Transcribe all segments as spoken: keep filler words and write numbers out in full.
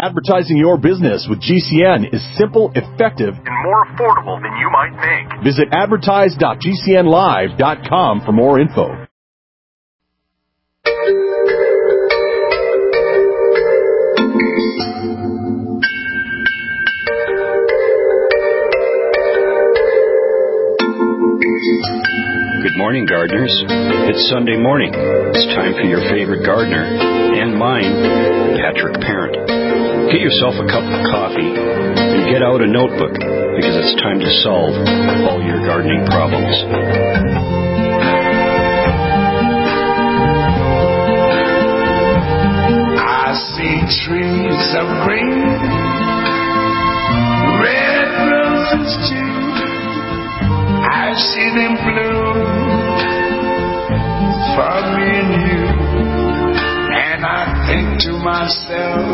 Advertising your business with G C N is simple, effective, and more affordable than you might think. Visit advertise dot g c n live dot com for more info. Good morning, gardeners. It's Sunday morning. It's time for your favorite gardener, and mine, Patrick Parent. Get yourself a cup of coffee and get out a notebook, because it's time to solve all your gardening problems. I see trees of green, red roses too. I see them bloom for me and you, and I think to myself,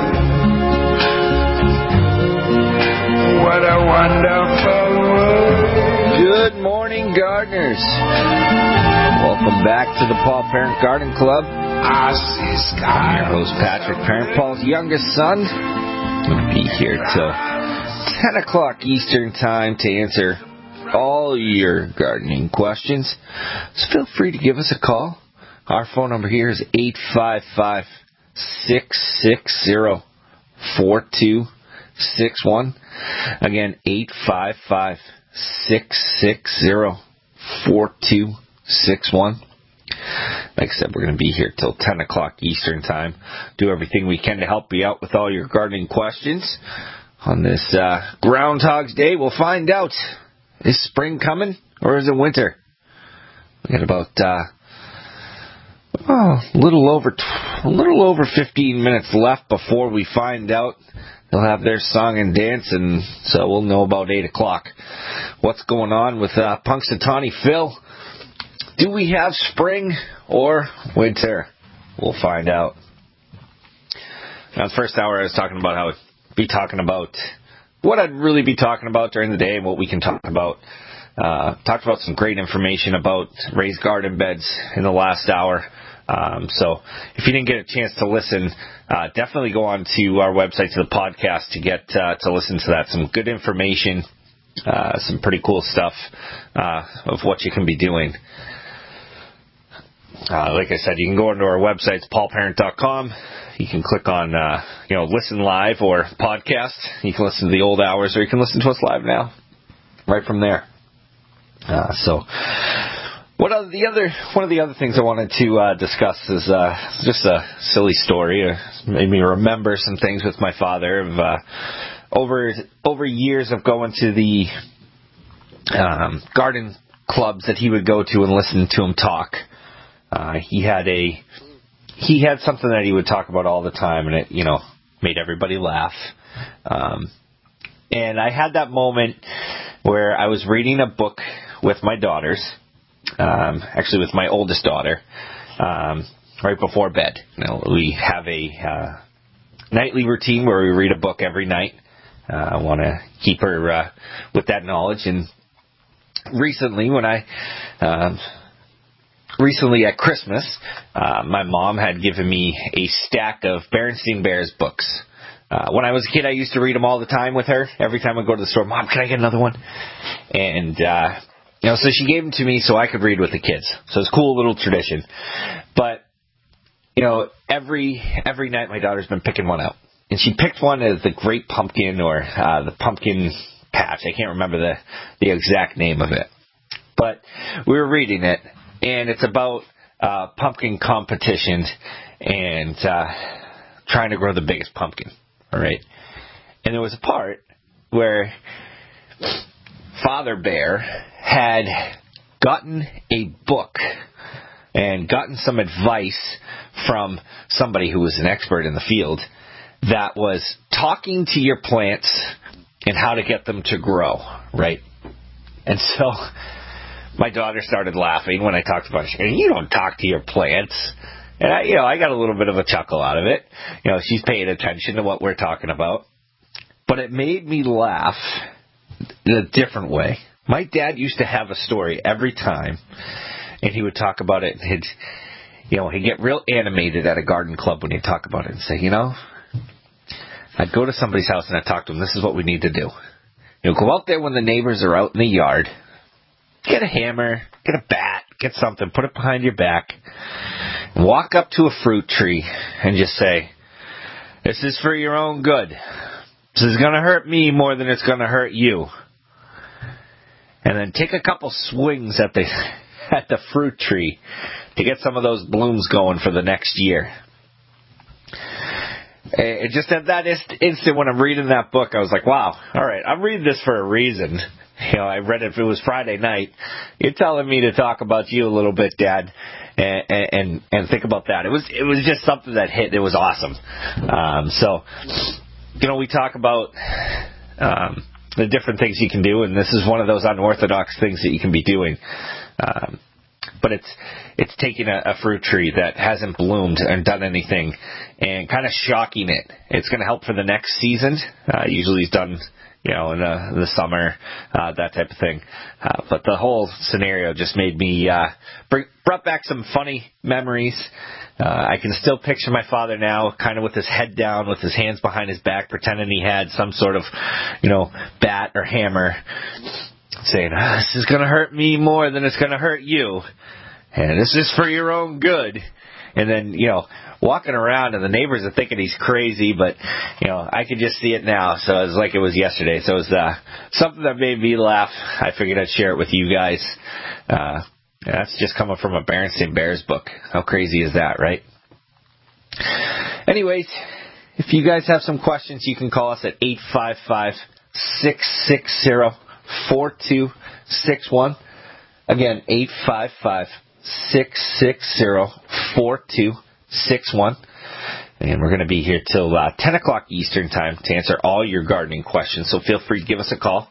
what a wonderful world. Good morning, gardeners. Welcome back to the Paul Parent Garden Club. I see skies. I'm your host, Patrick Parent, Paul's youngest son. We'll be here till ten o'clock Eastern Time to answer all your gardening questions. So feel free to give us a call. Our phone number here is eight five five, six six zero, four two six one. Again, eight five five, six six zero, four two six one. Like I said, we're going to be here till ten o'clock Eastern Time. Do everything we can to help you out with all your gardening questions. On this uh, Groundhog's Day, we'll find out. Is spring coming, or is it winter? We got about uh, oh, a little over a little over fifteen minutes left before we find out. They'll have their song and dance, and so we'll know about eight o'clock what's going on with uh, Punxsutawney Phil. Do we have spring or winter? We'll find out. Now, the first hour I was talking about how I'd be talking about what I'd really be talking about during the day and what we can talk about. Uh, talked about some great information about raised garden beds in the last hour. Um, so if you didn't get a chance to listen, uh, definitely go on to our website, to the podcast, to get uh, to listen to that. Some good information, uh, some pretty cool stuff uh, of what you can be doing. Uh, like I said, you can go onto our website, it's paul parent dot com. You can click on, uh, you know, listen live or podcast. You can listen to the old hours, or you can listen to us live now, right from there. Uh, so, what are the other one of the other things I wanted to uh, discuss is uh, just a silly story. Uh, made me remember some things with my father of uh, over over years of going to the um, garden clubs that he would go to and listen to him talk. Uh, he had a he had something that he would talk about all the time, and it, you know, made everybody laugh. Um, and I had that moment where I was reading a book with my daughters, um, actually with my oldest daughter, um, right before bed. You know, we have a uh, nightly routine where we read a book every night. Uh, I want to keep her uh, with that knowledge. And recently, when I um, Recently at Christmas, uh, my mom had given me a stack of Berenstain Bears books. Uh, when I was a kid, I used to read them all the time with her. Every time I go to the store, Mom, can I get another one? And, uh, you know, so she gave them to me so I could read with the kids. So it's a cool little tradition. But, you know, every every night my daughter's been picking one out. And she picked one as the Great Pumpkin or uh, the Pumpkin Patch. I can't remember the, the exact name of it. But we were reading it. And it's about uh, pumpkin competitions and uh, trying to grow the biggest pumpkin, all right? And there was a part where Father Bear had gotten a book and gotten some advice from somebody who was an expert in the field that was talking to your plants and how to get them to grow, right? And so my daughter started laughing when I talked about it. She goes, you don't talk to your plants. And I, you know, I got a little bit of a chuckle out of it. You know, she's paying attention to what we're talking about. But it made me laugh in a different way. My dad used to have a story every time, and he would talk about it. And he'd, you know, he'd get real animated at a garden club when he'd talk about it and say, you know, I'd go to somebody's house and I'd talk to them. This is what we need to do. You know, go out there when the neighbors are out in the yard. Get a hammer, get a bat, get something, put it behind your back. Walk up to a fruit tree and just say, this is for your own good. This is going to hurt me more than it's going to hurt you. And then take a couple swings at the at the fruit tree to get some of those blooms going for the next year. It just at that instant when I'm reading that book, I was like, wow, all right, I'm reading this for a reason. You know, I read it if it was Friday night. You're telling me to talk about you a little bit, Dad, and and, and think about that. It was it was just something that hit. It was awesome. Um, so, you know, we talk about um, the different things you can do, and this is one of those unorthodox things that you can be doing. Um, but it's it's taking a, a fruit tree that hasn't bloomed and done anything and kind of shocking it. It's going to help for the next season. Uh, usually it's done, you know, in the, the summer, uh, that type of thing. Uh, but the whole scenario just made me, uh, bring, brought back some funny memories. Uh, I can still picture my father now kind of with his head down, with his hands behind his back, pretending he had some sort of, you know, bat or hammer, saying, ah, this is going to hurt me more than it's going to hurt you. And this is for your own good. And then, you know, walking around and the neighbors are thinking he's crazy, but, you know, I can just see it now. So it's like it was yesterday. So it was uh, something that made me laugh. I figured I'd share it with you guys. Uh, that's just coming from a Berenstain Bears book. How crazy is that, right? Anyways, if you guys have some questions, you can call us at eight five five, six six zero, four two six one. Again, eight five five, six six zero, four two six one. And we're going to be here till uh, ten o'clock Eastern time to answer all your gardening questions. So feel free to give us a call.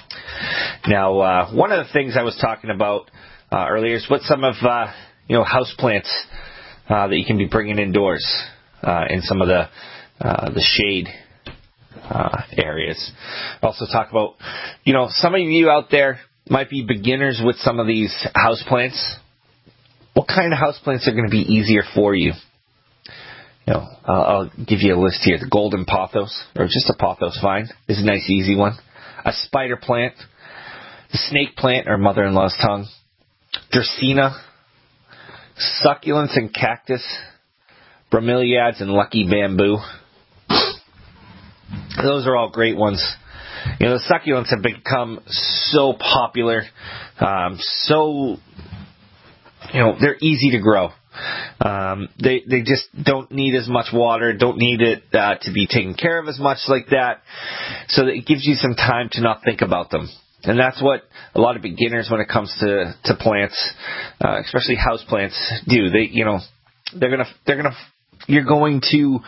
Now, uh, one of the things I was talking about uh, earlier is what some of, uh, you know, house plants uh, that you can be bringing indoors uh, in some of the uh, the shade uh, areas. Also talk about, you know, some of you out there might be beginners with some of these house plants. What kind of house plants are going to be easier for you? You know, uh, I'll give you a list here. The golden pothos, or just a pothos vine, is a nice, easy one. A spider plant, the snake plant, or mother-in-law's tongue, Dracaena, succulents and cactus, bromeliads and lucky bamboo. Those are all great ones. You know, the succulents have become so popular, um, so, you know, they're easy to grow. Um, they they just don't need as much water, don't need it uh, to be taken care of as much like that, so that it gives you some time to not think about them. And that's what a lot of beginners, when it comes to to plants, uh, especially house plants, do. They, you know, they're gonna they're gonna you're going to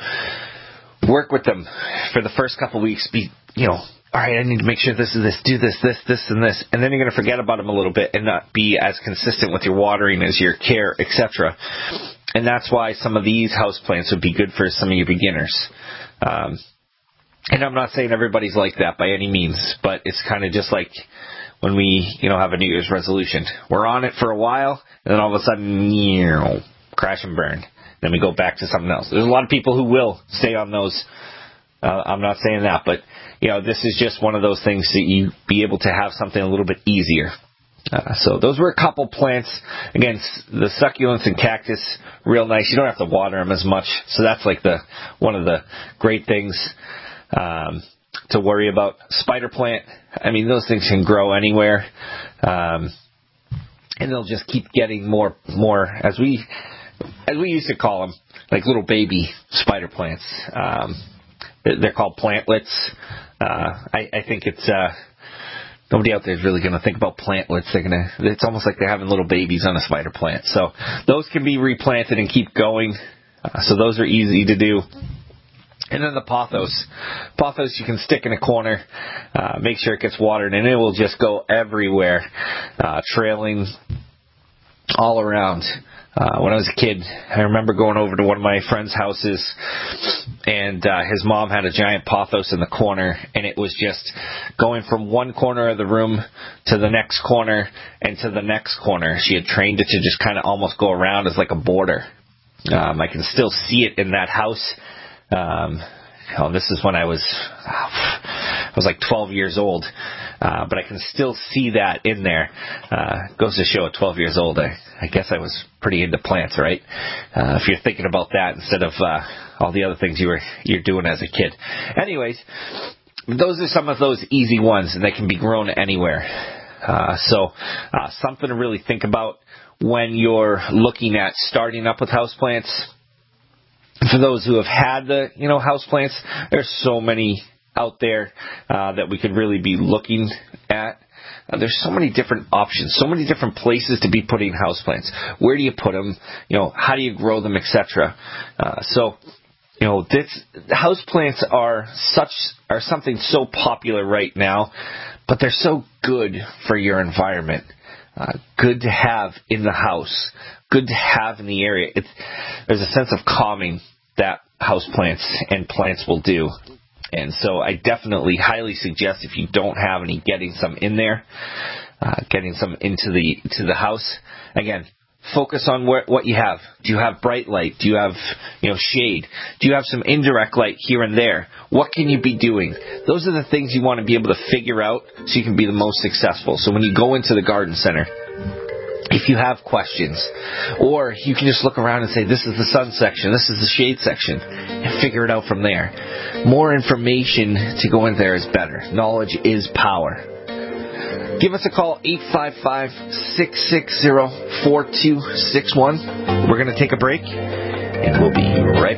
work with them for the first couple of weeks. Be, you know, all right, I need to make sure this is this, do this, this, this, and this. And then you're going to forget about them a little bit and not be as consistent with your watering as your care, et cetera. And that's why some of these house plants would be good for some of your beginners. Um, and I'm not saying everybody's like that by any means, but it's kind of just like when we, you know, have a New Year's resolution. We're on it for a while, and then all of a sudden, you know, crash and burn. Then we go back to something else. There's a lot of people who will stay on those. Uh, I'm not saying that, but, you know, this is just one of those things that you be able to have something a little bit easier. Uh, so those were a couple plants. Again, the succulents and cactus, real nice. You don't have to water them as much. So that's like the one of the great things um, to worry about. Spider plant, I mean, those things can grow anywhere. Um, and they'll just keep getting more, more as we... as we used to call them, like little baby spider plants. Um, they're called plantlets. Uh, I, I think it's, uh, nobody out there is really going to think about plantlets. They're going to, it's almost like they're having little babies on a spider plant. So those can be replanted and keep going. Uh, so those are easy to do. And then the pothos. Pothos you can stick in a corner, uh, make sure it gets watered, and it will just go everywhere, uh, trailing all around. Uh, when I was a kid, I remember going over to one of my friend's houses, and uh, his mom had a giant pothos in the corner, and it was just going from one corner of the room to the next corner and to the next corner. She had trained it to just kind of almost go around as like a border. Um, I can still see it in that house. Um, Oh, this is when I was, I was like twelve years old. Uh, but I can still see that in there. Uh, goes to show at twelve years old, I, I guess I was pretty into plants, right? Uh, if you're thinking about that instead of, uh, all the other things you were, you're doing as a kid. Anyways, those are some of those easy ones, and they can be grown anywhere. Uh, so, uh, something to really think about when you're looking at starting up with houseplants. For those who have had the, you know, houseplants, there's so many out there uh, that we could really be looking at. Uh, there's so many different options, so many different places to be putting houseplants. Where do you put them? You know, how do you grow them, et cetera. Uh, so, you know, this houseplants are such are something so popular right now, but they're so good for your environment. Uh, good to have in the house, good to have in the area. It's, there's a sense of calming that houseplants and plants will do. And so I definitely highly suggest, if you don't have any, getting some in there, uh, getting some into the to the house. Again, focus on where, what you have. Do you have bright light? Do you have, you know, shade? Do you have some indirect light here and there? What can you be doing? Those are the things you want to be able to figure out so you can be the most successful. So when you go into the garden center, if you have questions, or you can just look around and say, this is the sun section, this is the shade section, and figure it out from there. More information to go in there is better. Knowledge is power. Give us a call, eight five five, six six zero, four two six one. We're going to take a break, and we'll be right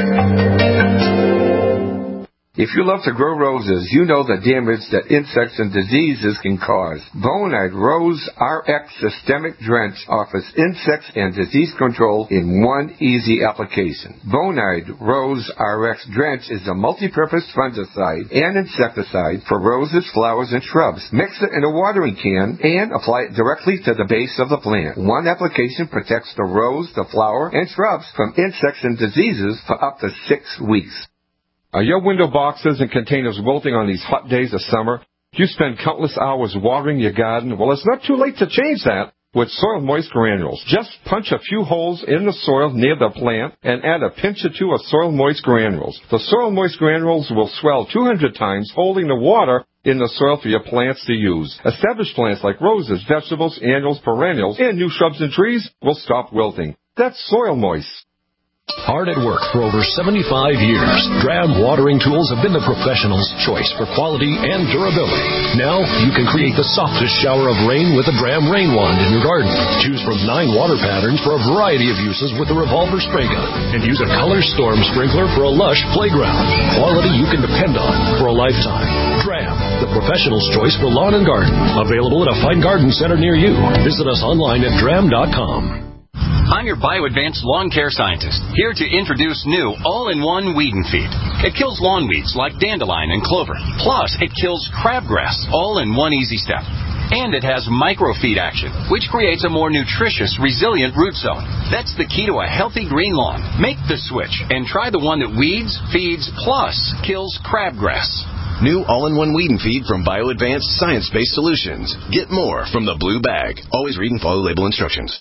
back. If you love to grow roses, you know the damage that insects and diseases can cause. Bonide Rose R X Systemic Drench offers insects and disease control in one easy application. Bonide Rose R X Drench is a multi-purpose fungicide and insecticide for roses, flowers, and shrubs. Mix it in a watering can and apply it directly to the base of the plant. One application protects the rose, the flower, and shrubs from insects and diseases for up to six weeks. Are your window boxes and containers wilting on these hot days of summer? Do you spend countless hours watering your garden? Well, it's not too late to change that with Soil Moist Granules. Just punch a few holes in the soil near the plant and add a pinch or two of Soil Moist Granules. The Soil Moist Granules will swell two hundred times, holding the water in the soil for your plants to use. Established plants like roses, vegetables, annuals, perennials, and new shrubs and trees will stop wilting. That's Soil Moist. Hard at work for over seventy-five years, Dram watering tools have been the professional's choice for quality and durability. Now you can create the softest shower of rain with a Dram rain wand in your garden. Choose from nine water patterns for a variety of uses with the revolver spray gun, and use a color storm sprinkler for a lush playground. Quality you can depend on for a lifetime. Dram, the professional's choice for lawn and garden. Available at a fine garden center near you. Visit us online at dram dot com. I'm your BioAdvanced lawn care scientist, here to introduce new all-in-one weed and feed. It kills lawn weeds like dandelion and clover. Plus, it kills crabgrass, all in one easy step. And it has microfeed action, which creates a more nutritious, resilient root zone. That's the key to a healthy green lawn. Make the switch and try the one that weeds, feeds, plus kills crabgrass. New all-in-one weed and feed from BioAdvanced Science-Based Solutions. Get more from the blue bag. Always read and follow label instructions.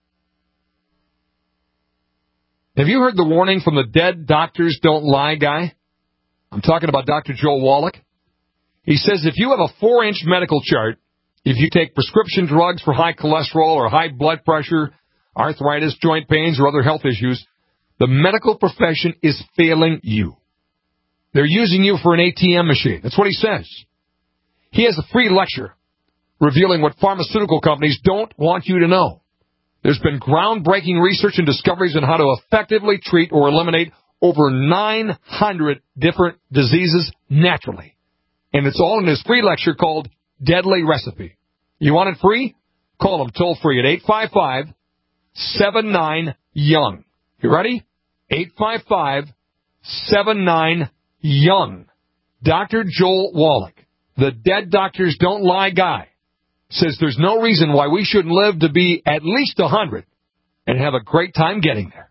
Have you heard the warning from the dead doctors don't lie guy? I'm talking about Doctor Joel Wallach. He says if you have a four-inch medical chart, if you take prescription drugs for high cholesterol or high blood pressure, arthritis, joint pains, or other health issues, the medical profession is failing you. They're using you for an A T M machine. That's what he says. He has a free lecture revealing what pharmaceutical companies don't want you to know. There's been groundbreaking research and discoveries on how to effectively treat or eliminate over nine hundred different diseases naturally. And it's all in his free lecture called Deadly Recipe. You want it free? Call him toll free at eight five five, seven nine, young. You ready? eight five five, seven nine, young. Doctor Joel Wallach, the Dead Doctors Don't Lie guy, says there's no reason why we shouldn't live to be at least one hundred and have a great time getting there.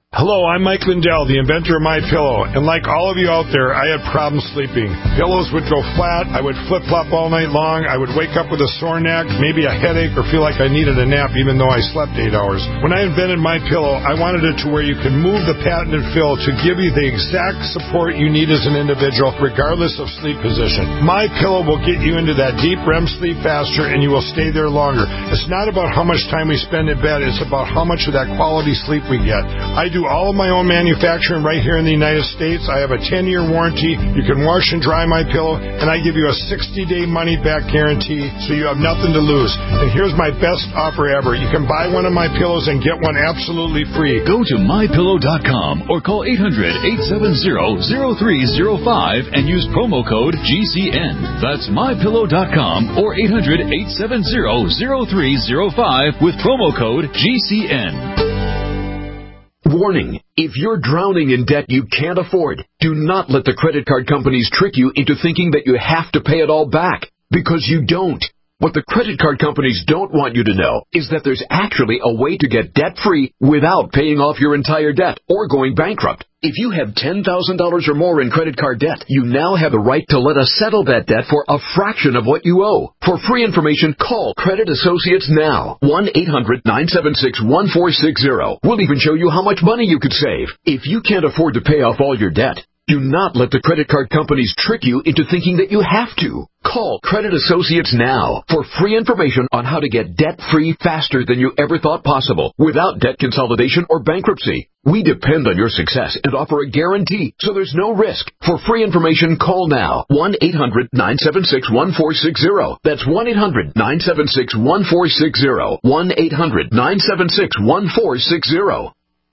Hello, I'm Mike Lindell, the inventor of MyPillow, and like all of you out there, I had problems sleeping. Pillows would go flat, I would flip-flop all night long, I would wake up with a sore neck, maybe a headache, or feel like I needed a nap even though I slept eight hours. When I invented MyPillow, I wanted it to where you can move the patented fill to give you the exact support you need as an individual, regardless of sleep position. MyPillow will get you into that deep R E M sleep faster, and you will stay there longer. It's not about how much time we spend in bed, it's about how much of that quality sleep we get. I do all of my own manufacturing right here in the United States. I have a ten-year warranty. You can wash and dry my pillow, and I give you a sixty-day money-back guarantee, so you have nothing to lose. And here's my best offer ever. You can buy one of my pillows and get one absolutely free. Go to my pillow dot com or call eight hundred, eight seven zero, zero three zero five and use promo code G C N. That's my pillow dot com or eight hundred, eight seven zero, zero three zero five with promo code G C N. Warning, if you're drowning in debt you can't afford, do not let the credit card companies trick you into thinking that you have to pay it all back, because you don't. What the credit card companies don't want you to know is that there's actually a way to get debt-free without paying off your entire debt or going bankrupt. If you have ten thousand dollars or more in credit card debt, you now have the right to let us settle that debt for a fraction of what you owe. For free information, call Credit Associates now. one eight hundred, nine seven six, one four six zero. We'll even show you how much money you could save. If you can't afford to pay off all your debt, do not let the credit card companies trick you into thinking that you have to. Call Credit Associates now for free information on how to get debt-free faster than you ever thought possible without debt consolidation or bankruptcy. We depend on your success and offer a guarantee, so there's no risk. For free information, call now. one eight hundred, nine seven six, one four six zero. That's one eight hundred, nine seven six, one four six zero. one eight hundred, nine seven six, one four six zero.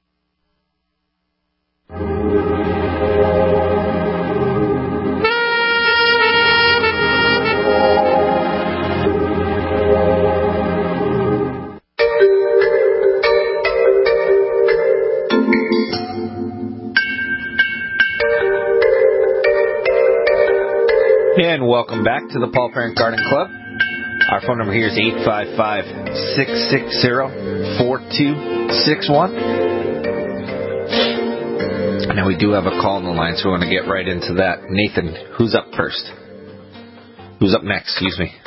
And welcome back to the Paul Parent Garden Club. Our phone number here is eight five five, six six zero, four two six one. Now we do have a call on the line, so we want to get right into that. Nathan, who's up first? Who's up next, excuse me?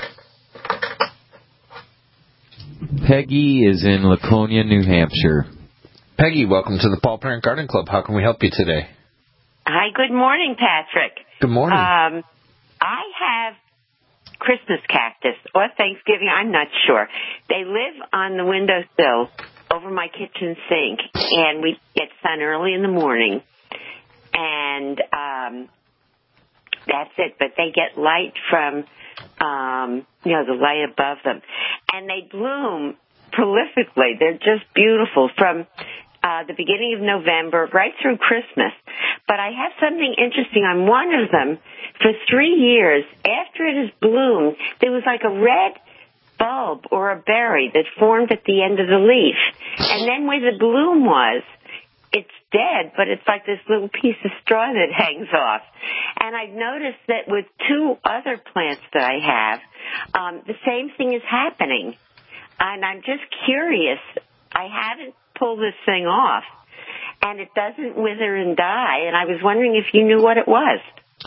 Peggy is in Laconia, New Hampshire. Peggy, welcome to the Paul Parent Garden Club. How can we help you today? Hi, good morning, Patrick. Good morning. Um, I have Christmas cactus or Thanksgiving, I'm not sure. They live on the windowsill over my kitchen sink, and we get sun early in the morning, and um, that's it. But they get light from, um, you know, the light above them, and they bloom prolifically. They're just beautiful from uh, the beginning of November right through Christmas. But I have something interesting on one of them. For three years, after it has bloomed, there was like a red bulb or a berry that formed at the end of the leaf. And then where the bloom was, it's dead, but it's like this little piece of straw that hangs off. And I've noticed that with two other plants that I have, um, the same thing is happening. And I'm just curious. I haven't pulled this thing off, and it doesn't wither and die, and I was wondering if you knew what it was.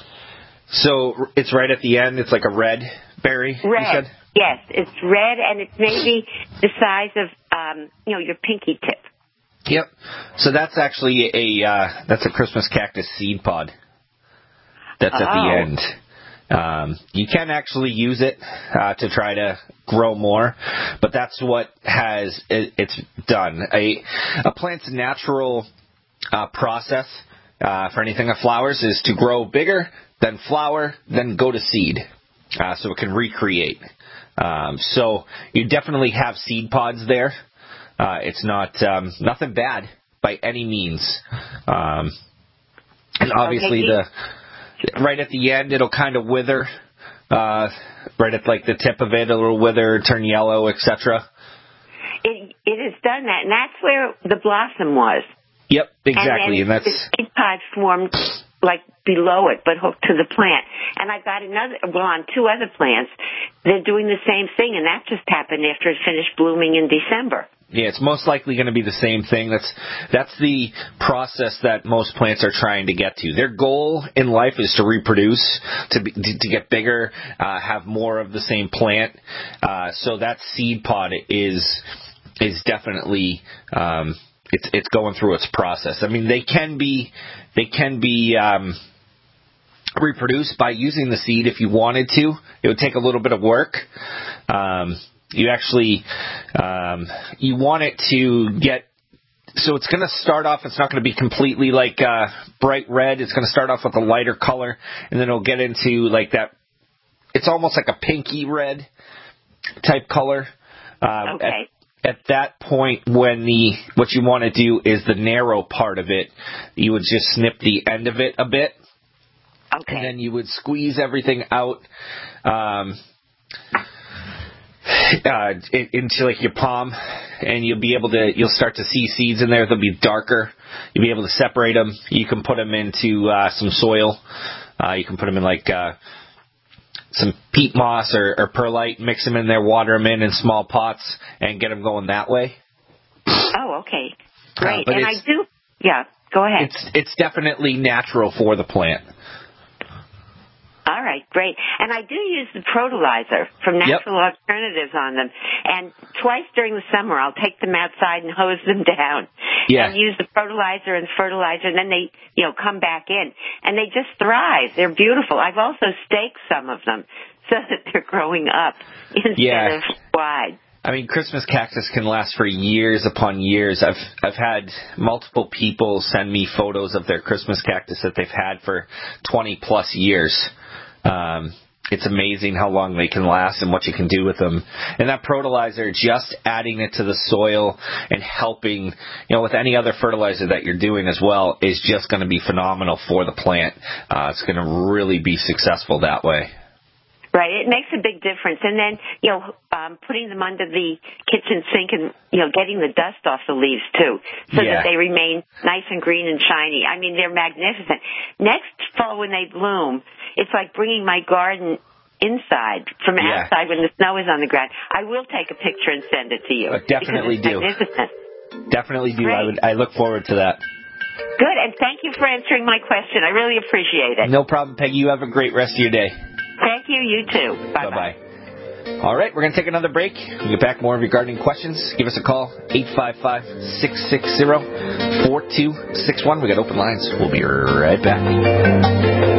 So it's right at the end. It's like a red berry, red. you said? Yes, it's red, and it's maybe the size of, um, you know, your pinky tip. Yep. So that's actually a uh, that's a Christmas cactus seed pod. That's oh. at the end. Um, you can actually use it uh, to try to grow more, but that's what has it, it's done. A a plant's natural uh, process uh, for anything that flowers is to grow bigger, then flower, then go to seed, uh, so it can recreate. Um, so you definitely have seed pods there. Uh, it's not um, nothing bad by any means, um, and obviously okay. the right at the end it'll kind of wither. Uh, right at like the tip of it, it'll wither, turn yellow, et cetera. It it has done that, and that's where the blossom was. Yep, exactly, and, and that's the seed pod formed like below it, but hooked to the plant. And I've got another, well, on two other plants, they're doing the same thing, and that just happened after it finished blooming in December. Yeah, it's most likely going to be the same thing. That's that's the process that most plants are trying to get to. Their goal in life is to reproduce, to be, to get bigger, uh, have more of the same plant. Uh, so that seed pod is is definitely um, it's it's going through its process. I mean, they can be they can be um, reproduced by using the seed if you wanted to. It would take a little bit of work. Um, You actually, um, you want it to get, so it's going to start off, it's not going to be completely like uh, bright red. It's going to start off with a lighter color, and then it'll get into like that, it's almost like a pinky red type color. Uh, okay. At, at that point, when the, what you want to do is the narrow part of it, you would just snip the end of it a bit. Okay. And then you would squeeze everything out. Um, Uh, into like your palm, and you'll be able to, you'll start to see seeds in there. They'll be darker. You'll be able to separate them. You can put them into uh, some soil. Uh, you can put them in like uh, some peat moss or, or perlite, mix them in there, water them in in small pots, and get them going that way. Oh, okay. Great. Uh, and I do, yeah, go ahead. It's, it's definitely natural for the plant. All right, great. And I do use the Protolizer from Natural yep. Alternatives on them. And twice during the summer, I'll take them outside and hose them down. Yeah. And use the Protolizer and fertilizer, and then they, you know, come back in. And they just thrive. They're beautiful. I've also staked some of them so that they're growing up instead yeah. of wide. I mean, Christmas cactus can last for years upon years. I've I've had multiple people send me photos of their Christmas cactus that they've had for twenty plus years. Um, it's amazing how long they can last and what you can do with them. And that Protolizer, just adding it to the soil and helping, you know, with any other fertilizer that you're doing as well, is just going to be phenomenal for the plant. Uh, it's going to really be successful that way. Right, it makes a big difference. And then, you know, um, putting them under the kitchen sink and, you know, getting the dust off the leaves, too, so yeah. that they remain nice and green and shiny. I mean, they're magnificent. Next fall when they bloom, it's like bringing my garden inside from yeah. outside when the snow is on the ground. I will take a picture and send it to you. Uh, definitely do. Magnificent. Definitely do. Great. I would. I look forward to that. Good, and thank you for answering my question. I really appreciate it. No problem, Peggy. You have a great rest of your day. Thank you. You too. Bye-bye. Bye-bye. All right, we're going to take another break. We'll get back more of your gardening questions. Give us a call, eight five five, six six zero, four two six one. We got open lines. We'll be right back.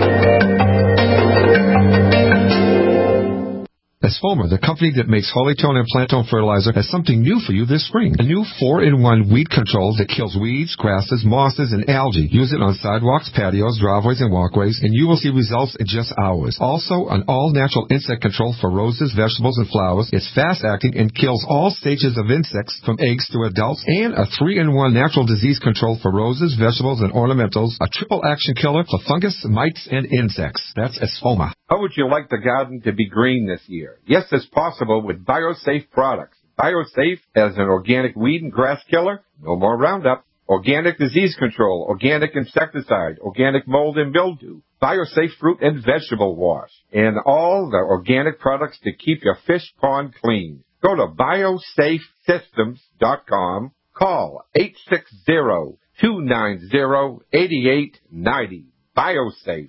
Esfoma, the company that makes Holytone and Plantone fertilizer, has something new for you this spring. A new four in one weed control that kills weeds, grasses, mosses, and algae. Use it on sidewalks, patios, driveways, and walkways, and you will see results in just hours. Also, an all-natural insect control for roses, vegetables, and flowers. It's fast-acting and kills all stages of insects from eggs to adults. And a three in one natural disease control for roses, vegetables, and ornamentals. A triple action killer for fungus, mites, and insects. That's Esfoma. How would you like the garden to be green this year? Yes, it's possible with BioSafe products. BioSafe as an organic weed and grass killer, no more Roundup. Organic disease control, organic insecticide, organic mold and mildew. BioSafe fruit and vegetable wash. And all the organic products to keep your fish pond clean. Go to biosafe systems dot com. Call eight six zero, two nine zero, eight eight nine zero. BioSafe.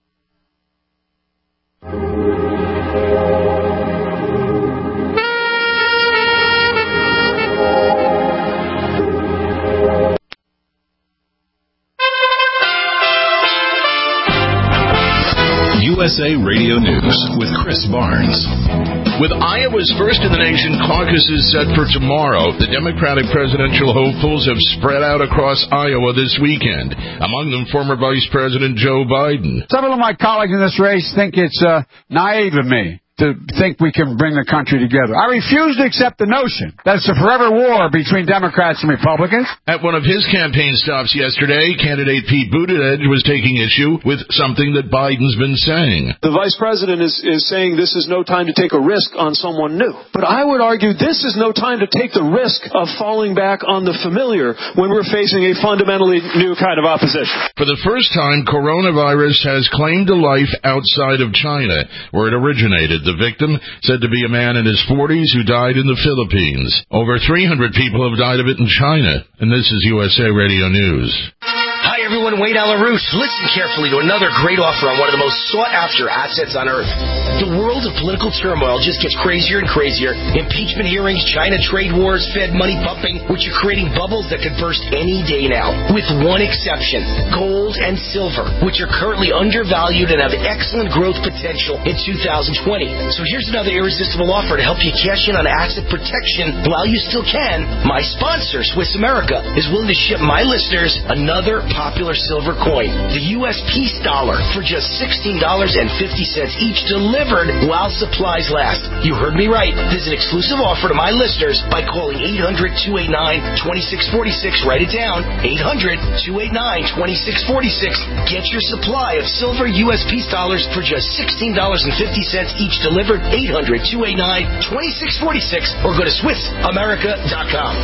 U S A Radio News with Chris Barnes. With Iowa's first in the nation caucuses set for tomorrow, the Democratic presidential hopefuls have spread out across Iowa this weekend. Among them, former Vice President Joe Biden. Several of my colleagues in this race think it's uh, naive of me to think we can bring the country together. I refuse to accept the notion that it's a forever war between Democrats and Republicans. At one of his campaign stops yesterday, candidate Pete Buttigieg was taking issue with something that Biden's been saying. The vice president is, is saying this is no time to take a risk on someone new. But I would argue this is no time to take the risk of falling back on the familiar when we're facing a fundamentally new kind of opposition. For the first time, coronavirus has claimed a life outside of China, where it originated. The victim, said to be a man in his forties who died in the Philippines. Over three hundred people have died of it in China. And this is U S A Radio News. Hi, everyone. Wade Alarouche. Listen carefully to another great offer on one of the most sought-after assets on earth. The world of political turmoil just gets crazier and crazier. Impeachment hearings, China trade wars, Fed money pumping, which are creating bubbles that could burst any day now. With one exception, gold and silver, which are currently undervalued and have excellent growth potential in two thousand twenty. So here's another irresistible offer to help you cash in on asset protection while you still can. My sponsor, Swiss America, is willing to ship my listeners another popular silver coin, the U S Peace Dollar, for just sixteen dollars and fifty cents each, delivered while supplies last. You heard me right. This is an exclusive offer to my listeners by calling eight hundred, two eight nine, two six four six. Write it down, eight hundred, two eight nine, two six four six. Get your supply of silver U S Peace Dollars for just sixteen dollars and fifty cents each, delivered eight hundred, two eight nine, two six four six, or go to Swiss America dot com.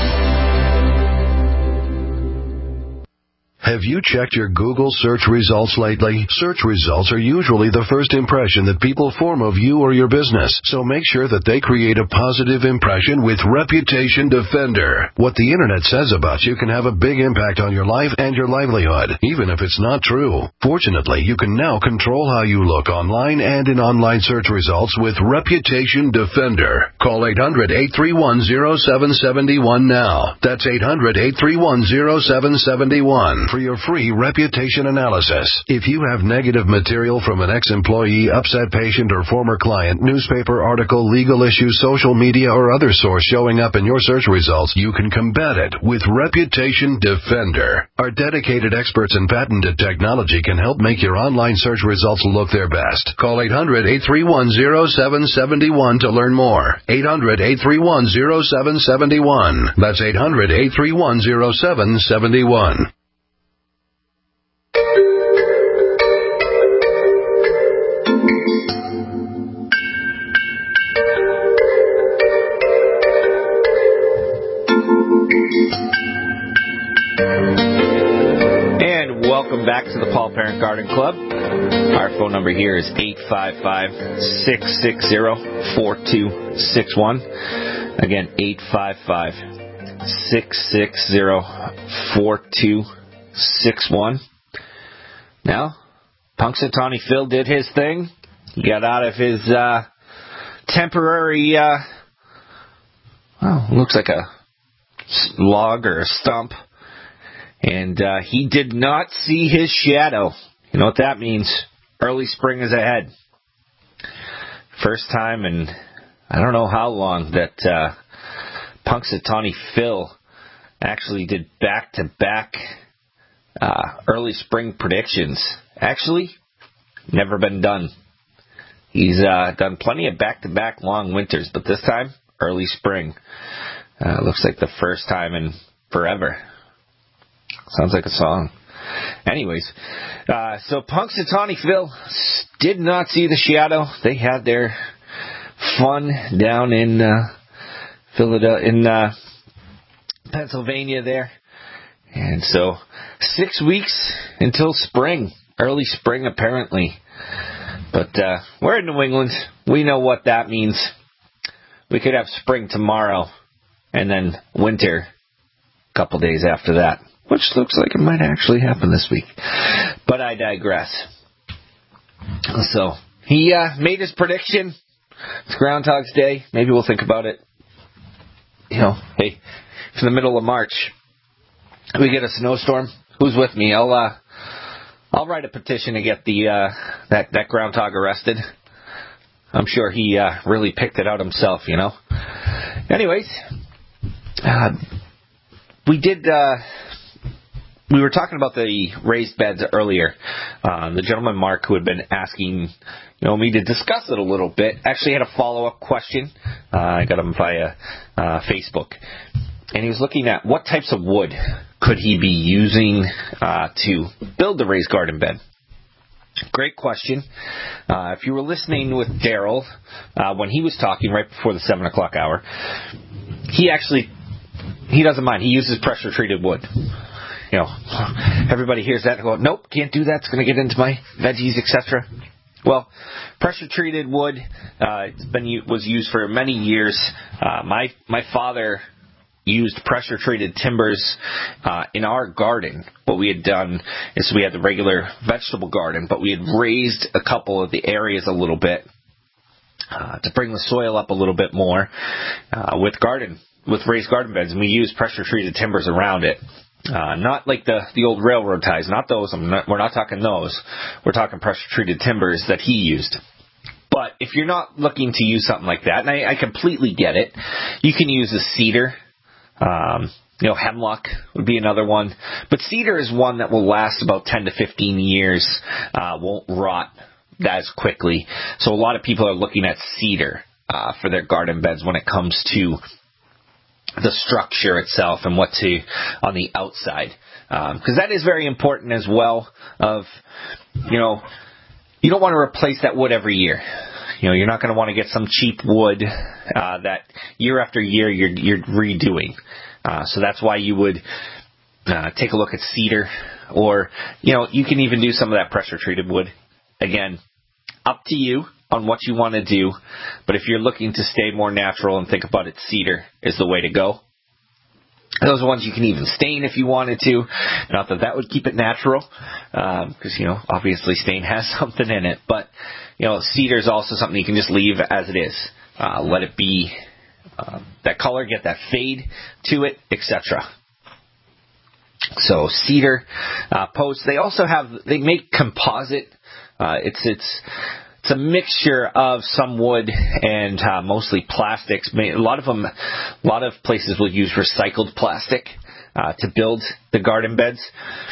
Have you checked your Google search results lately? Search results are usually the first impression that people form of you or your business, so make sure that they create a positive impression with Reputation Defender. What the internet says about you can have a big impact on your life and your livelihood, even if it's not true. Fortunately, you can now control how you look online and in online search results with Reputation Defender. Call eight hundred, eight three one, zero seven seven one now. That's eight hundred, eight three one, zero seven seven one. For your free reputation analysis. If you have negative material from an ex-employee, upset patient, or former client, newspaper article, legal issue, social media, or other source showing up in your search results, you can combat it with Reputation Defender. Our dedicated experts in patented technology can help make your online search results look their best. Call eight hundred, eight three one, zero seven seven one to learn more. eight hundred, eight three one, zero seven seven one. That's eight hundred, eight three one, zero seven seven one. Welcome back to the Paul Parent Garden Club. Our phone number here is eight five five, six six zero, four two six one. Again, eight five five, six six zero, four two six one. Now, Punxsutawney Phil did his thing. He got out of his uh, temporary, uh, well, looks like a log or a stump. And uh, he did not see his shadow. You know what that means? Early spring is ahead. First time in I don't know how long that uh, Punxsutawney Phil actually did back-to-back uh, early spring predictions. Actually, never been done. He's uh, done plenty of back-to-back long winters, but this time, early spring. Uh, looks like the first time in forever. Sounds like a song. Anyways, uh, so Punxsutawney Phil did not see the shadow. They had their fun down in uh, Philadelphia, in uh, Pennsylvania there. And so six weeks until spring, early spring apparently. But uh, we're in New England. We know what that means. We could have spring tomorrow and then winter a couple days after that, which looks like it might actually happen this week. But I digress. So he uh, made his prediction. It's Groundhog's Day. Maybe we'll think about it. You know, hey, it's in the middle of March. We get a snowstorm. Who's with me? I'll uh, I'll write a petition to get the uh, that that groundhog arrested. I'm sure he uh, really picked it out himself. You know. Anyways, uh, we did uh, we were talking about the raised beds earlier. Uh, the gentleman, Mark, who had been asking you know, me to discuss it a little bit, actually had a follow-up question. Uh, I got him via uh, Facebook. And he was looking at what types of wood could he be using uh, to build the raised garden bed. Great question. Uh, if you were listening with Daryl uh, when he was talking right before the seven o'clock hour, he actually, he doesn't mind. He uses pressure-treated wood. You know, everybody hears that and go, nope, can't do that. It's going to get into my veggies, et cetera. Well, pressure-treated wood uh, it's been was used for many years. Uh, my my father used pressure-treated timbers uh, in our garden. What we had done is we had the regular vegetable garden, but we had raised a couple of the areas a little bit uh, to bring the soil up a little bit more uh, with garden with raised garden beds, and we used pressure-treated timbers around it. Uh, not like the, the old railroad ties, not those. I'm not, we're not talking those. We're talking pressure-treated timbers that he used. But if you're not looking to use something like that, and I, I completely get it, you can use a cedar. Um, you know, hemlock would be another one. But cedar is one that will last about ten to fifteen years, uh, won't rot as quickly. So a lot of people are looking at cedar uh, for their garden beds when it comes to the structure itself and what to on the outside, because um, that is very important as well. Of you know, you don't want to replace that wood every year. You know, you're not going to want to get some cheap wood uh, that year after year you're you're redoing. Uh, so that's why you would uh, take a look at cedar, or you know, you can even do some of that pressure treated wood. Again, up to you on what you want to do, but if you're looking to stay more natural and think about it, cedar is the way to go. Those are ones you can even stain if you wanted to. Not that that would keep it natural, because, um, you know, obviously stain has something in it. But, you know, cedar is also something you can just leave as it is. Uh, let it be uh, that color, get that fade to it, et cetera. So cedar uh, posts. They also have, they make composite. Uh, it's, it's, It's a mixture of some wood and uh, mostly plastics. A lot of them, a lot of places will use recycled plastic uh, to build the garden beds.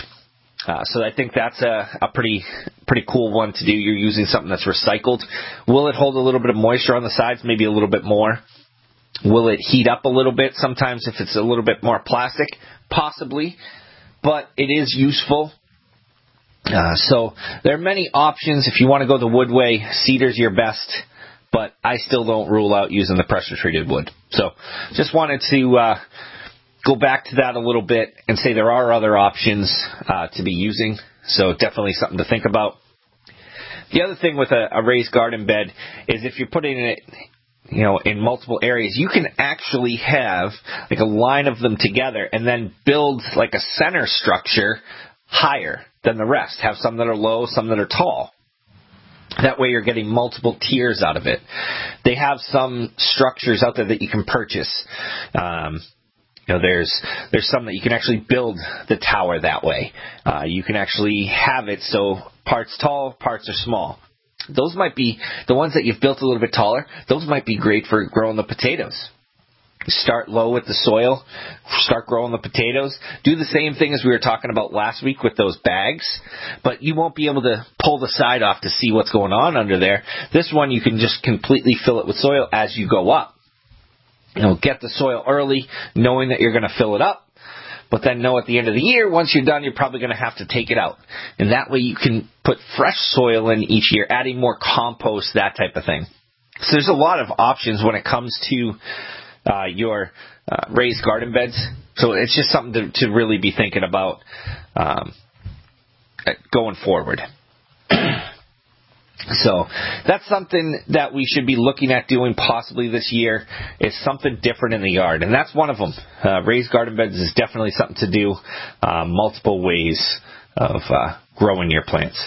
Uh, so I think that's a, a pretty pretty cool one to do. You're using something that's recycled. Will it hold a little bit of moisture on the sides? Maybe a little bit more. Will it heat up a little bit? Sometimes if it's a little bit more plastic, possibly. But it is useful. Uh, so there are many options. If you want to go the wood way, cedar's your best, but I still don't rule out using the pressure-treated wood. So just wanted to uh, go back to that a little bit and say there are other options uh, to be using, so definitely something to think about. The other thing with a, a raised garden bed is if you're putting it, you know, in multiple areas, you can actually have like a line of them together and then build like a center structure higher than the rest. Have some that are low, some that are tall. That way you're getting multiple tiers out of it. They have some structures out there that you can purchase. Um, you know, there's there's some that you can actually build the tower that way. Uh, you can actually have it so parts tall, parts are small. Those might be, the ones that you've built a little bit taller, those might be great for growing the potatoes. Start low with the soil, start growing the potatoes. Do the same thing as we were talking about last week with those bags, but you won't be able to pull the side off to see what's going on under there. This one you can just completely fill it with soil as you go up. You know, get the soil early, knowing that you're going to fill it up, but then know at the end of the year, once you're done, you're probably going to have to take it out. And that way you can put fresh soil in each year, adding more compost, that type of thing. So there's a lot of options when it comes to Uh, your uh, raised garden beds. So it's just something to, to really be thinking about um, going forward. So that's something that we should be looking at doing possibly this year, is something different in the yard. And that's one of them. Uh, raised garden beds is definitely something to do. Uh, multiple ways of uh, growing your plants.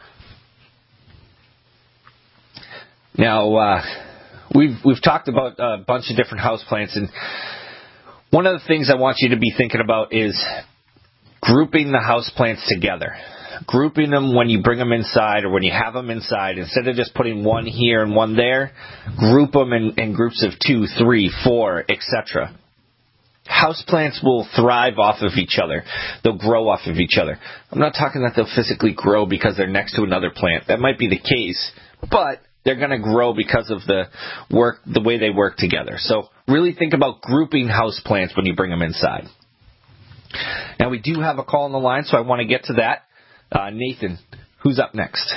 Now, uh, We've we've talked about a bunch of different houseplants, and one of the things I want you to be thinking about is grouping the houseplants together. Grouping them when you bring them inside or when you have them inside. Instead of just putting one here and one there, group them in, in groups of two, three, four, et cetera. houseplants will thrive off of each other. They'll grow off of each other. I'm not talking that they'll physically grow because they're next to another plant. That might be the case, but they're going to grow because of the work, the way they work together. So really think about grouping houseplants when you bring them inside. Now, we do have a call on the line, so I want to get to that. Uh, Nathan, who's up next?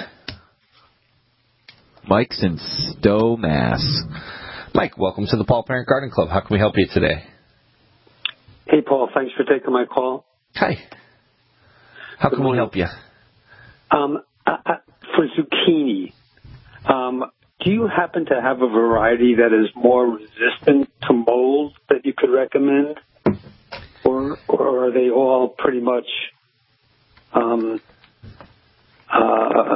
Mike's in Stowe, Mass. Mike, welcome to the Paul Parent Garden Club. How can we help you today? Hey, Paul. Thanks for taking my call. Hi. How can we help you? Um, uh, uh, for zucchini, um, do you happen to have a variety that is more resistant to mold that you could recommend? Or, or are they all pretty much um, uh,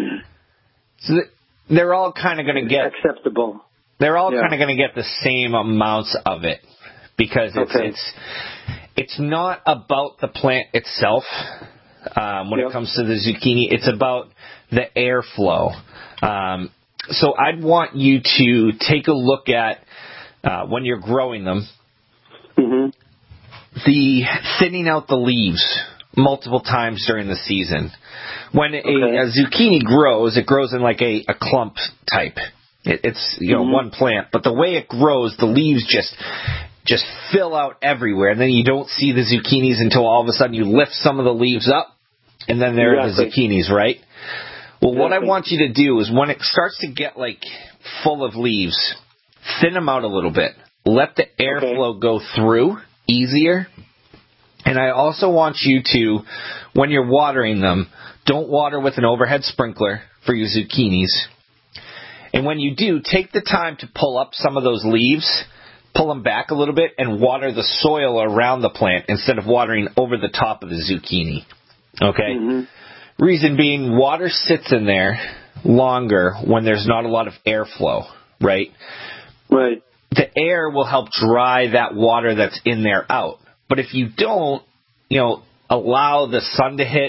so they're all kind of going to get acceptable? They're all Yeah. kind of going to get the same amounts of it because it's Okay. it's it's not about the plant itself um, when Yep. it comes to the zucchini. It's about the airflow. Um, so I'd want you to take a look at uh, when you're growing them. Mm-hmm. The thinning out the leaves multiple times during the season. When a, Okay. a zucchini grows, it grows in like a, a clump type. It, it's you know Mhm. one plant, but the way it grows, the leaves just just fill out everywhere, and then you don't see the zucchinis until all of a sudden you lift some of the leaves up, and then there are the Exactly. zucchinis, right? Well, what I Exactly. want you to do is when it starts to get like full of leaves, thin them out a little bit. Let the airflow go through easier. And I also want you to, when you're watering them, don't water with an overhead sprinkler for your zucchinis. And when you do, take the time to pull up some of those leaves, pull them back a little bit, and water the soil around the plant instead of watering over the top of the zucchini. Okay? Mm-hmm. Reason being, water sits in there longer when there's not a lot of airflow, right? Right. The air will help dry that water that's in there out. But if you don't, you know, allow the sun to hit,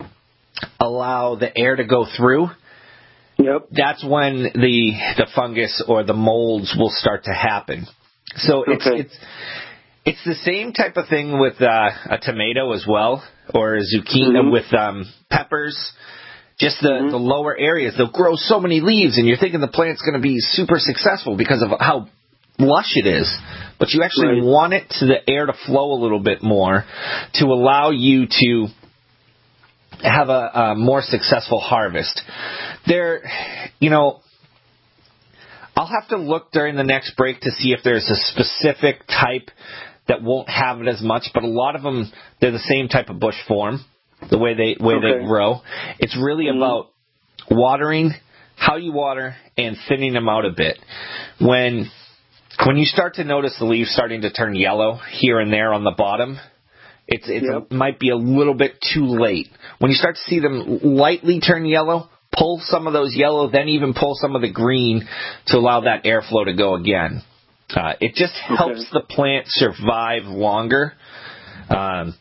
allow the air to go through, yep. that's when the the fungus or the molds will start to happen. So it's Okay. it's it's the same type of thing with uh, a tomato as well, or a zucchini Mhm. with um, peppers. Just the, Mm-hmm. the lower areas, they'll grow so many leaves, and you're thinking the plant's going to be super successful because of how lush it is. But you actually Right. want it to the air to flow a little bit more to allow you to have a, a more successful harvest. There, you know, I'll have to look during the next break to see if there's a specific type that won't have it as much, but a lot of them, they're the same type of bush form, the way they way Okay. they grow. It's really Mhm. about watering, how you water, and thinning them out a bit. When when you start to notice the leaves starting to turn yellow here and there on the bottom, it's it Yep. might be a little bit too late. When you start to see them lightly turn yellow, pull some of those yellow, then even pull some of the green to allow that airflow to go again. Uh, it just helps Okay. the plant survive longer. Um,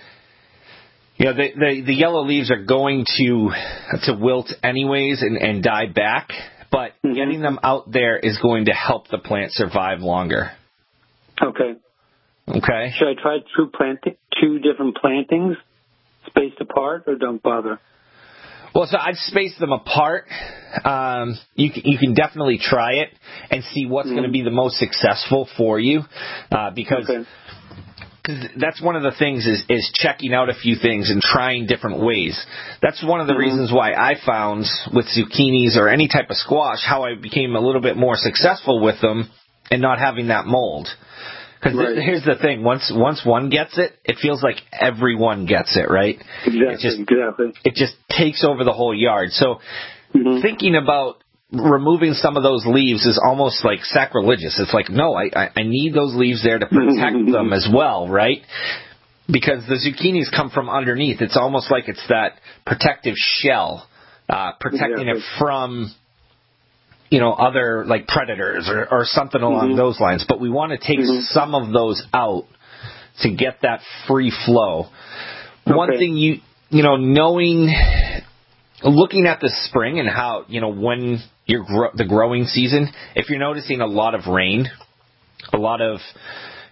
you know, the, the the yellow leaves are going to to wilt anyways and, and die back, but Mm-hmm. getting them out there is going to help the plant survive longer. Okay. Okay? Should I try two planting, two different plantings, spaced apart, or don't bother? Well, so I'd space them apart. Um, you can, you can definitely try it and see what's Mm-hmm. going to be the most successful for you, uh, because Okay. cause that's one of the things is, is checking out a few things and trying different ways. That's one of the Mhm. reasons why I found with zucchinis or any type of squash how I became a little bit more successful with them and not having that mold. Because Right. here's the thing: once once one gets it, it feels like everyone gets it, right? Exactly. It just exactly. it just takes over the whole yard. So Mhm. thinking about removing some of those leaves is almost like sacrilegious. It's like, no, I, I, I need those leaves there to protect them as well, right? Because the zucchinis come from underneath. It's almost like it's that protective shell, uh, protecting Exactly. it from, you know, other like predators or, or something along Mhm. those lines. But we want to take Mhm. some of those out to get that free flow. One Okay. thing you, you know, knowing, looking at the spring and how, you know, when you're gro- the growing season, if you're noticing a lot of rain, a lot of,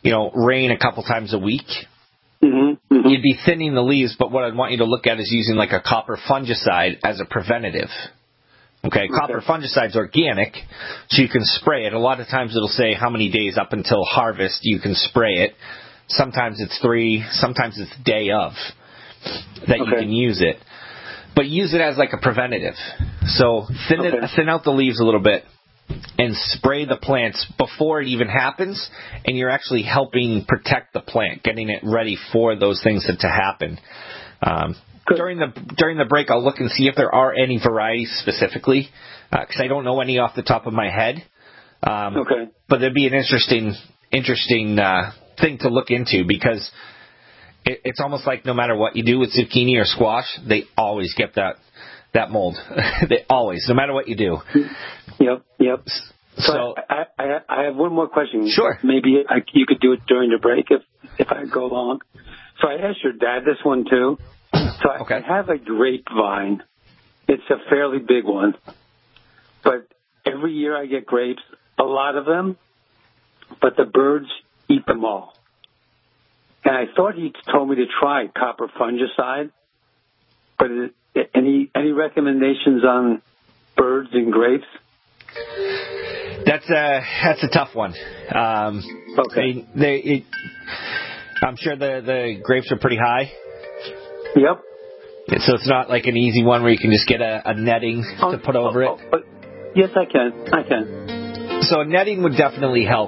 you know, rain a couple times a week, Mm-hmm, mm-hmm. you'd be thinning the leaves, but what I'd want you to look at is using like a copper fungicide as a preventative. Okay, okay. Copper fungicide's organic, so you can spray it. A lot of times it'll say how many days up until harvest you can spray it. Sometimes it's three, sometimes it's day of that okay. you can use it. But use it as like a preventative. So thin, okay. it, thin out the leaves a little bit and spray the plants before it even happens, and you're actually helping protect the plant, getting it ready for those things to, to happen. Um, during the during the break, I'll look and see if there are any varieties specifically, because uh, I don't know any off the top of my head. Um, okay. But it'd be an interesting interesting uh, thing to look into, because it, it's almost like no matter what you do with zucchini or squash, they always get that that mold. They always, no matter what you do. Yep, yep. So, so I, I, I have one more question. Sure. Maybe I, you could do it during the break if, if I go long. So I asked your dad this one too. So I, okay. I have a grapevine. It's a fairly big one. But every year I get grapes, a lot of them, but the birds eat them all. And I thought he told me to try copper fungicide, but it, any any recommendations on birds and grapes? That's a that's a tough one. Um, okay. They, they it, I'm sure the the grapes are pretty high. Yep. So it's not like an easy one where you can just get a, a netting oh, to put over oh, it. Oh, yes, I can. I can. So a netting would definitely help.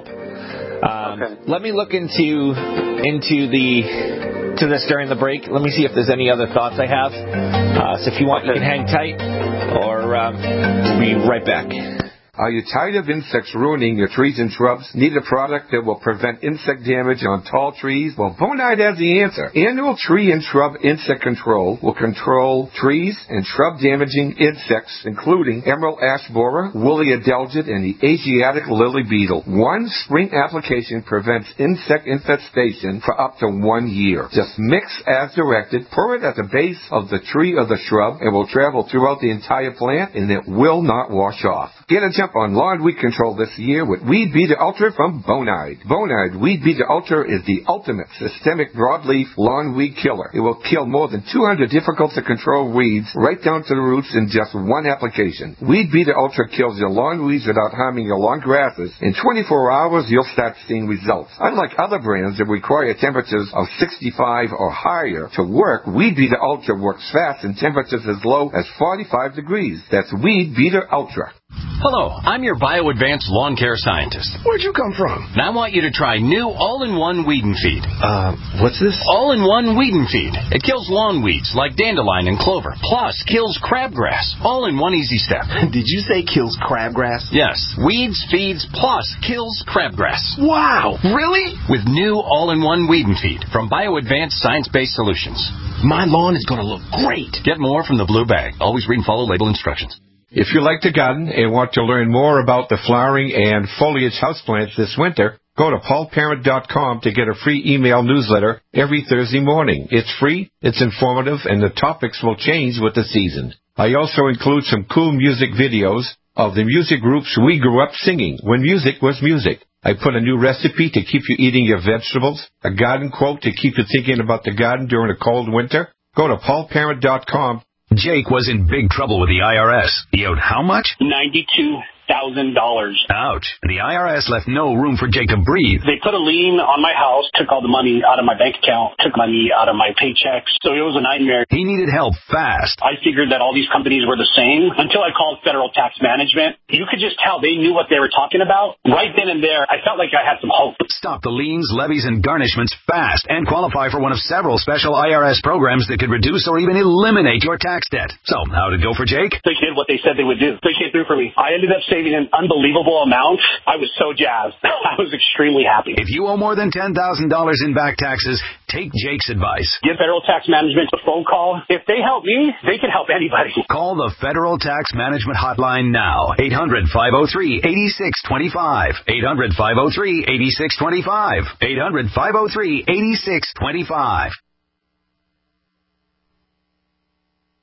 Um, okay. Let me look into into the to this during the break. Let me see if there's any other thoughts I have. Uh, so if you want, okay. you can hang tight, or um, we'll be right back. Are you tired of insects ruining your trees and shrubs? Need a product that will prevent insect damage on tall trees? Well, Bonide has the answer. Annual Tree and Shrub Insect Control will control trees and shrub damaging insects, including emerald ash borer, woolly adelgid, and the Asiatic lily beetle. One spring application prevents insect infestation for up to one year. Just mix as directed, pour it at the base of the tree or the shrub, and will travel throughout the entire plant, and it will not wash off. Get a jump on lawn weed control this year with Weed Beater Ultra from Bonide. Bonide Weed Beater Ultra is the ultimate systemic broadleaf lawn weed killer. It will kill more than two hundred difficult to control weeds right down to the roots in just one application. Weed Beater Ultra kills your lawn weeds without harming your lawn grasses. In twenty-four hours, you'll start seeing results. Unlike other brands that require temperatures of sixty-five or higher to work, Weed Beater Ultra works fast in temperatures as low as forty-five degrees. That's Weed Beater Ultra. Hello, I'm your bio-advanced lawn care scientist. Where'd you come from? And I want you to try new all-in-one weed and feed. Uh, what's this? All-in-one weed and feed. It kills lawn weeds like dandelion and clover, plus kills crabgrass, all in one easy step. Did you say kills crabgrass? Yes, weeds, feeds, plus kills crabgrass. Wow, really? With new all-in-one weed and feed from bio-advanced science-based solutions. My lawn is going to look great. Get more from the blue bag. Always read and follow label instructions. If you like to garden and want to learn more about the flowering and foliage houseplants this winter, go to paul parent dot com to get a free email newsletter every Thursday morning. It's free, it's informative, and the topics will change with the season. I also include some cool music videos of the music groups we grew up singing when music was music. I put a new recipe to keep you eating your vegetables, a garden quote to keep you thinking about the garden during a cold winter. Go to paul parent dot com. Jake was in big trouble with the I R S. He owed how much? ninety-two thousand dollars. Ouch. The I R S left no room for Jake to breathe. They put a lien on my house, took all the money out of my bank account, took money out of my paychecks, so it was a nightmare. He needed help fast. I figured that all these companies were the same until I called Federal Tax Management. You could just tell they knew what they were talking about. Right then and there, I felt like I had some hope. Stop the liens, levies, and garnishments fast and qualify for one of several special I R S programs that could reduce or even eliminate your tax debt. So, how'd it go for Jake? They did what they said they would do. They came through for me. I ended up saving an unbelievable amount. I was so jazzed. I was extremely happy. If you owe more than ten thousand dollars in back taxes, take Jake's advice. Give Federal Tax Management a phone call. If they help me, they can help anybody. Call the Federal Tax Management Hotline now. eight hundred, five oh three, eight six two five. eight hundred, five oh three, eight six two five. eight hundred, five oh three, eight six two five.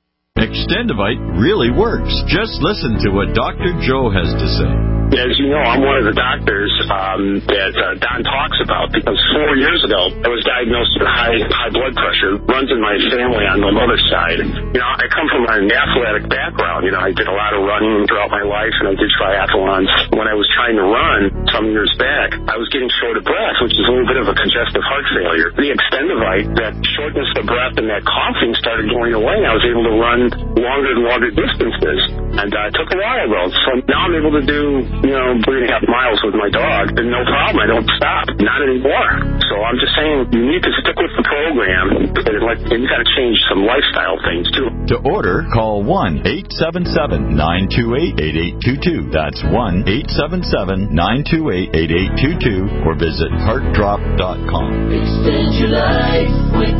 Extendivite really works. Just listen to what Doctor Joe has to say. As you know, I'm one of the doctors um, that uh, Don talks about, because four years ago I was diagnosed with high high blood pressure. Runs in my family on my mother's side. You know, I come from an athletic background. You know, I did a lot of running throughout my life, and I did triathlons. When I was trying to run some years back, I was getting short of breath, which is a little bit of a congestive heart failure. The Extendivite, that shortness of breath and that coughing started going away. I was able to run longer and longer distances, and uh, it took a while though. So now I'm able to do, you know, three and a half miles with my dog, and no problem. I don't stop. Not anymore. So I'm just saying, you need to stick with the program, and, like, and you got to change some lifestyle things too. To order, call one eight seven seven, nine two eight, eight eight two two. That's one eight seven seven, nine two eight, eight eight two two, or visit heart drop dot com. Extend your life with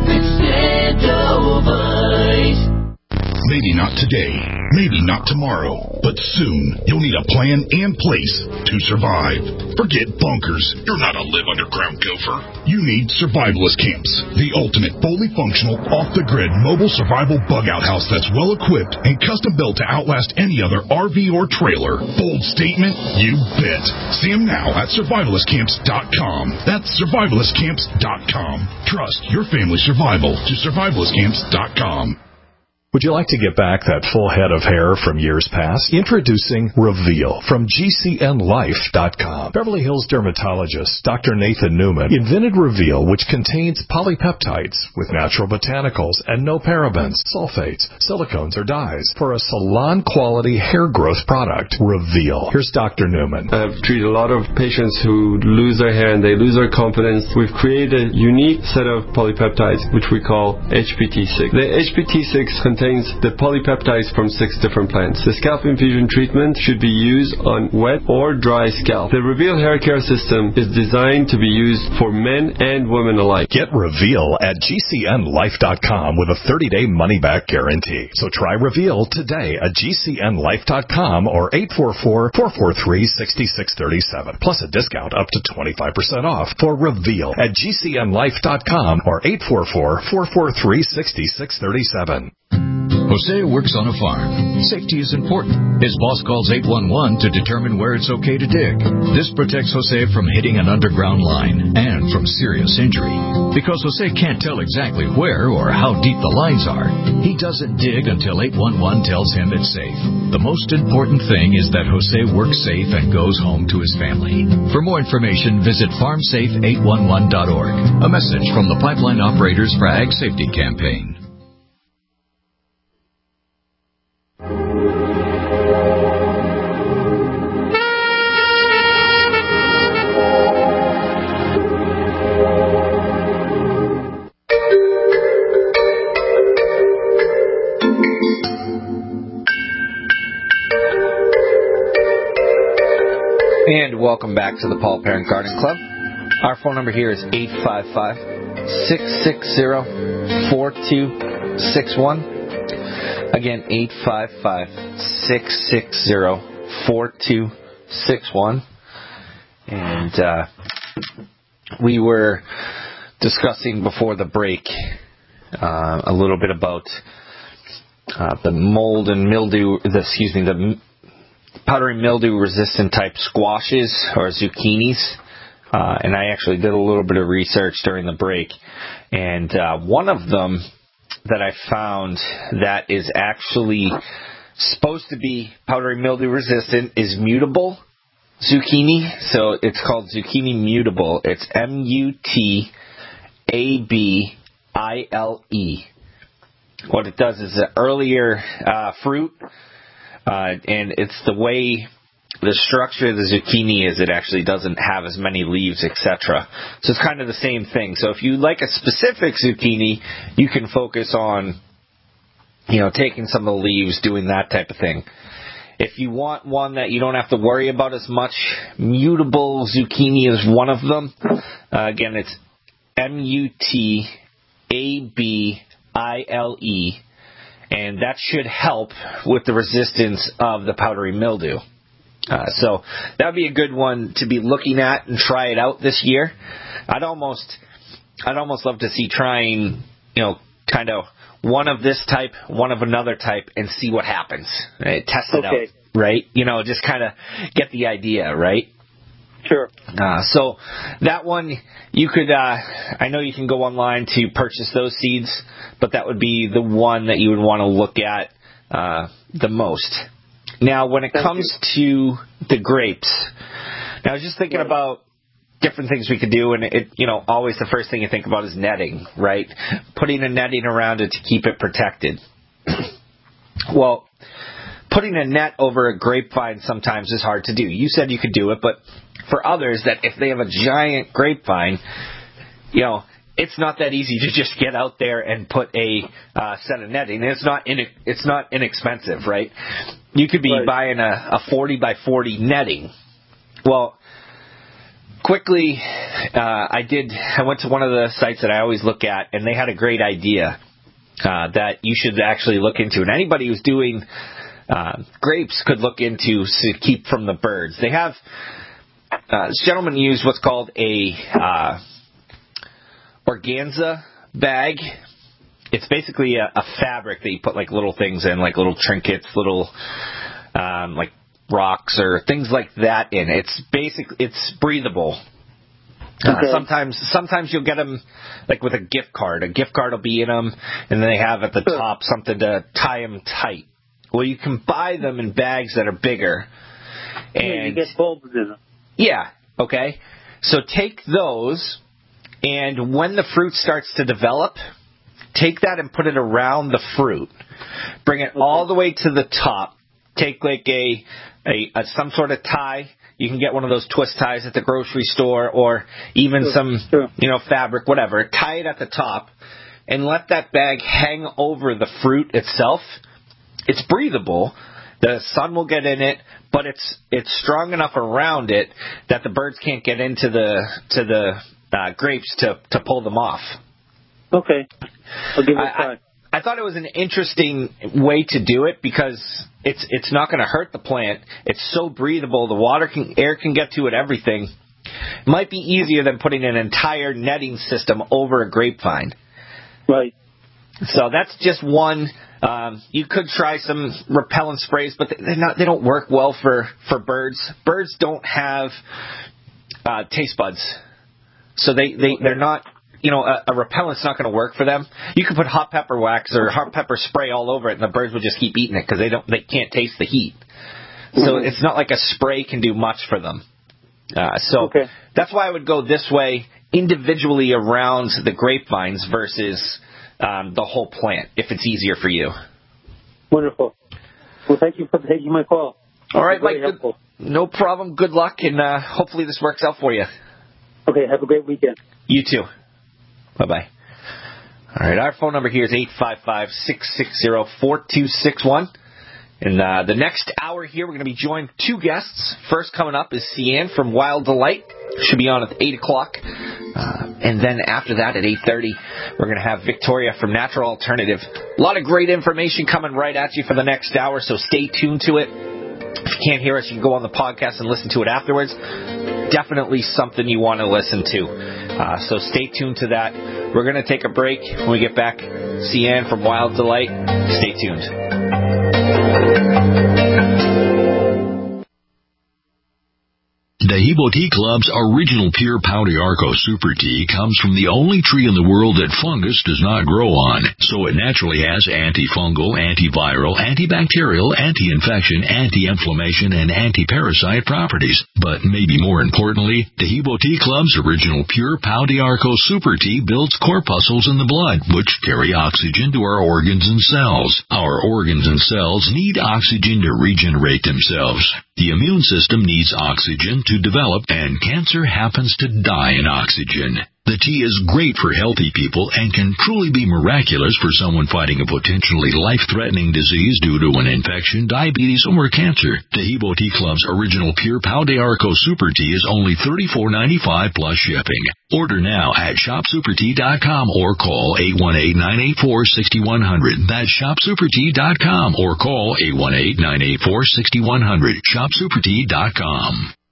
Extendivite. Maybe not today, maybe not tomorrow, but soon you'll need a plan and place to survive. Forget bunkers. You're not a live underground gopher. You need Survivalist Camps, the ultimate fully functional, off-the-grid mobile survival bug-out house that's well-equipped and custom-built to outlast any other R V or trailer. Bold statement? You bet. See them now at survivalist camps dot com. That's survivalist camps dot com. Trust your family's survival to survivalist camps dot com. Would you like to get back that full head of hair from years past? Introducing Reveal from G C N life dot com. Beverly Hills dermatologist Doctor Nathan Newman invented Reveal, which contains polypeptides with natural botanicals and no parabens, sulfates, silicones, or dyes for a salon-quality hair growth product. Reveal. Here's Doctor Newman. I've treated a lot of patients who lose their hair and they lose their confidence. We've created a unique set of polypeptides, which we call H P T six. The H P T six contains the polypeptides from six different plants. The scalp infusion treatment should be used on wet or dry scalp. The Reveal hair care system is designed to be used for men and women alike. Get Reveal at G C N life dot com with a thirty-day money-back guarantee. So try Reveal today at G C N life dot com or eight four four, four four three, six six three seven. Plus a discount up to twenty-five percent off for Reveal at G C N life dot com or eight four four, four four three, six six three seven. Jose works on a farm. Safety is important. His boss calls eight one one to determine where it's okay to dig. This protects Jose from hitting an underground line and from serious injury. Because Jose can't tell exactly where or how deep the lines are, he doesn't dig until eight one one tells him it's safe. The most important thing is that Jose works safe and goes home to his family. For more information, visit farm safe eight one one dot org. A message from the Pipeline Operators for Ag Safety Campaign. And welcome back to the Paul Parent Garden Club. Our phone number here is eight five five, six six zero, four two six one. Again, eight five five, six six zero, four two six one. And uh, we were discussing before the break uh, a little bit about uh, the mold and mildew, the, excuse me, the powdery mildew resistant type squashes or zucchinis. Uh, and I actually did a little bit of research during the break. And uh, one of them that I found that is actually supposed to be powdery mildew resistant is mutable zucchini. So it's called zucchini mutable. It's M U T A B I L E. What it does is an earlier uh, fruit. Uh, and it's the way the structure of the zucchini is, it actually doesn't have as many leaves, et cetera. So it's kind of the same thing. So if you like a specific zucchini, you can focus on, you know, taking some of the leaves, doing that type of thing. If you want one that you don't have to worry about as much, mutable zucchini is one of them. Uh, again, it's M U T A B I L E. And that should help with the resistance of the powdery mildew. Uh, so that would be a good one to be looking at and try it out this year. I'd almost, I'd almost love to see trying, you know, kind of one of this type, one of another type, and see what happens. Right? Test it Okay. out, right? You know, just kind of get the idea, right? Sure. Uh, so that one, you could, uh, I know you can go online to purchase those seeds, but that would be the one that you would want to look at uh, the most. Now, when it Thank comes to the grapes, now I was just thinking about different things we could do, and it, you know, always the first thing you think about is netting, right? Putting a netting around it to keep it protected. Well, putting a net over a grapevine sometimes is hard to do. You said you could do it, but for others that if they have a giant grapevine, you know, it's not that easy to just get out there and put a uh, set of netting. It's not in, it's not inexpensive, right? You could be right. buying a, a forty by forty netting. Well, quickly, uh, I did. I went to one of the sites that I always look at, and they had a great idea uh, that you should actually look into. And anybody who's doing uh, grapes could look into to keep from the birds. They have uh, this gentleman used what's called a uh, organza bag. It's basically a, a fabric that you put like little things in, like little trinkets, little um, like. rocks or things like that in. It's basic. It's breathable. Uh, okay. Sometimes, sometimes you'll get them like with a gift card. A gift card will be in them, and then they have at the top something to tie them tight. Well, you can buy them in bags that are bigger. And yeah, you get bulbs in them. Yeah. Okay. So take those, and when the fruit starts to develop, take that and put it around the fruit. Bring it okay. all the way to the top. Take like a, a, a some sort of tie. You can get one of those twist ties at the grocery store, or even sure, some sure. you know fabric, whatever. Tie it at the top, and let that bag hang over the fruit itself. It's breathable. The sun will get in it, but it's it's strong enough around it that the birds can't get into the to the uh, grapes to to pull them off. Okay, I'll give it a try. I, I thought it was an interesting way to do it because it's it's not going to hurt the plant. It's so breathable. The water can, air can get to it, everything. It might be easier than putting an entire netting system over a grapevine. Right. So that's just one. Um, you could try some repellent sprays, but they're not. They don't work well for, for birds. Birds don't have uh, taste buds, so they they okay. they're not. You know, a, a repellent's not going to work for them. You can put hot pepper wax or hot pepper spray all over it, and the birds will just keep eating it because they don't, they can't taste the heat. So mm-hmm. it's not like a spray can do much for them. Uh, so okay. that's why I would go this way individually around the grapevines versus um, the whole plant, if it's easier for you. Wonderful. Well, thank you for taking my call. All right, Mike. Good, no problem. Good luck, and uh, hopefully this works out for you. Okay. Have a great weekend. You too. Bye-bye. All right, our phone number here is eight five five, six six zero, four two six one. In uh, the next hour here, we're going to be joined two guests. First coming up is Cian from Wild Delight. Should be on at eight o'clock. Uh, and then after that at eight thirty, we're going to have Victoria from Natural Alternative. A lot of great information coming right at you for the next hour, so stay tuned to it. If you can't hear us, you can go on the podcast and listen to it afterwards. Definitely something you want to listen to. Uh, so stay tuned to that. We're going to take a break. When we get back, Cian from Wild Delight. Stay tuned. Dehibo Tea Club's original pure Pau d'Arco Super Tea comes from the only tree in the world that fungus does not grow on, so it naturally has antifungal, antiviral, antibacterial, anti-infection, anti-inflammation, and anti-parasite properties. But maybe more importantly, Dehibo Tea Club's original pure Pau d'Arco Super Tea builds corpuscles in the blood, which carry oxygen to our organs and cells. Our organs and cells need oxygen to regenerate themselves. The immune system needs oxygen to develop, and cancer happens to die in oxygen. The tea is great for healthy people and can truly be miraculous for someone fighting a potentially life-threatening disease due to an infection, diabetes, or cancer. Dehibo Tea Club's original pure Pau d'Arco Super Tea is only thirty-four ninety-five plus shipping. Order now at shop super tea dot com or call eight one eight, nine eight four, six one zero zero. That's shop super tea dot com or call eight one eight, nine eight four, six one zero zero. shop super tea dot com.